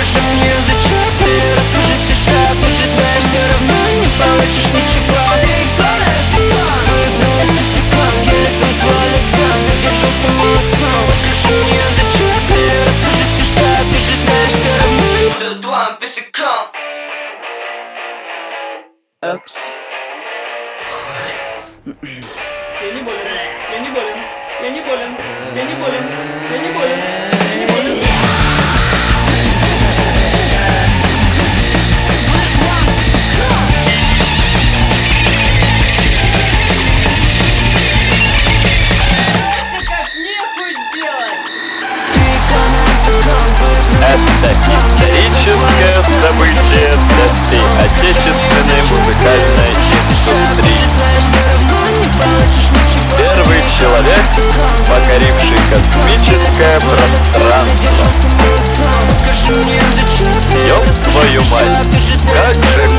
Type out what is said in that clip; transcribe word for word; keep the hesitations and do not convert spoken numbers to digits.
Покажи мне зачем ты, расскажи стишок. Ты же знаешь, все равно не получишь ничего. Ты икона, закон, улыбнулась косяком. Я иду твой лицом, я держался молодцом. Покажи мне зачем ты, расскажи стишок. Ты же знаешь, все равно не буду твоим писяком. Апс. Я не болен, я не болен, я не болен, я не болен, я не болен, я не болен. Это историческое событие для всей отечественной музыкальной индустрии. Первый человек, покоривший космическое пространство. Ёб твою мать, как же